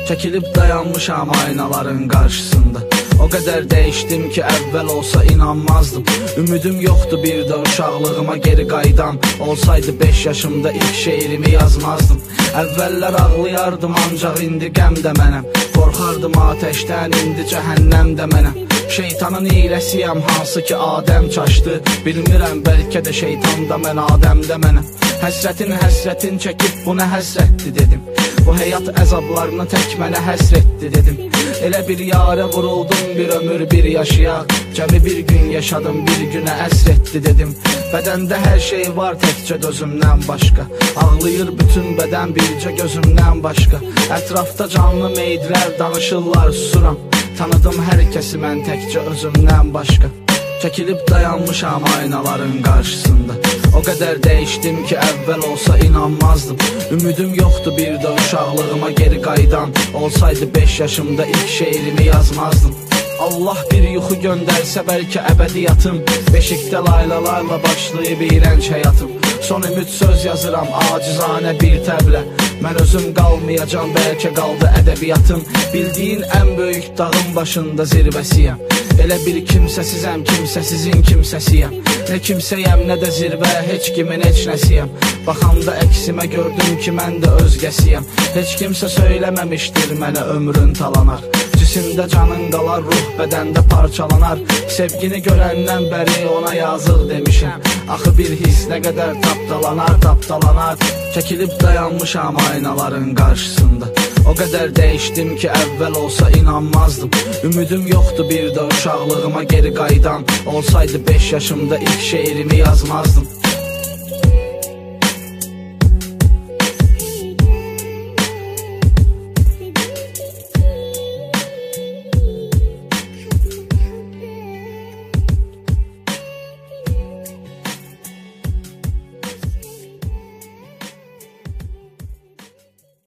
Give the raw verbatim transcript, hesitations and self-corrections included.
Çəkilib dayanmışam aynaların qarşısında. O qədər dəyişdim ki, əvvəl olsa inanmazdım. Ümidim yoxdur bir də uşaqlığıma geri qaydam. Olsaydı beş yaşımda ilk şeirimi yazmazdım. Əvvəllər ağlayardım, ancaq indi qəm də mənəm. Qorxardım ateşdən, indi cəhənnəm də mənəm. Şeytanın iyləsiyəm, hansı ki Adəm çaşdı. Bilmirəm, bəlkə də şeytan da mən, Adəm də mənəm. Həsrətin həsrətin çəkib bu nə həsrətdir dedim. Bu həyat əzablarını tək mənə həsrətdir dedim. Elə bir yarə vuruldum, bir ömür bir yaşayaq. Cəmi bir gün yaşadım, bir günə əsrətdi dedim. Bədəndə hər şey var təkcə gözümdən başqa. Ağlayır bütün bədən bircə gözümdən başqa. Ətrafda canlı meydlər danışırlar, susuram. Tanıdım hər kəsi mən təkcə özümdən başqa. Çəkilib dayanmışam aynaların qarşısında. O qədər dəyişdim ki, əvvəl olsa inanmazdım. Ümidim yoxdur bir də uşaqlığıma geri qaydam. Olsaydı beş yaşımda ilk şeirimi yazmazdım. Allah bir yuxu göndərsə bəlkə əbədiyyatım. Beşikdə laylalarla başlayıb iyrənc həyatım. Son ümid söz yazıram acizanə bir təblə. Mən özüm qalmayacam, bəlkə qaldı ədəbiyyatım. Bildiyin ən böyük dağın başında zirvəsiyəm. Elə bir kimsəsizəm, kimsəsizin kimsəsiyəm. Nə kimsəyəm, nə də zirvə, heç kimin heç nəsiyəm. Baxanda əksimə gördüm ki, mən də özgəsiyəm. Heç kimsə söyləməmişdir mənə ömrün talanar. Cisimdə canın qalar, ruh bədəndə parçalanar. Sevgini görəndən bəri ona yazıq demişəm. Axı bir his nə qədər tapdalanar, tapdalanar. Çəkilib dayanmışam aynaların qarşısında. O qədər dəyişdim ki, əvvəl olsa inanmazdım. Ümidim yoxdur bir də uşaqlığıma geri qaydam. Olsaydı beş yaşımda ilk şeirimi yazmazdım.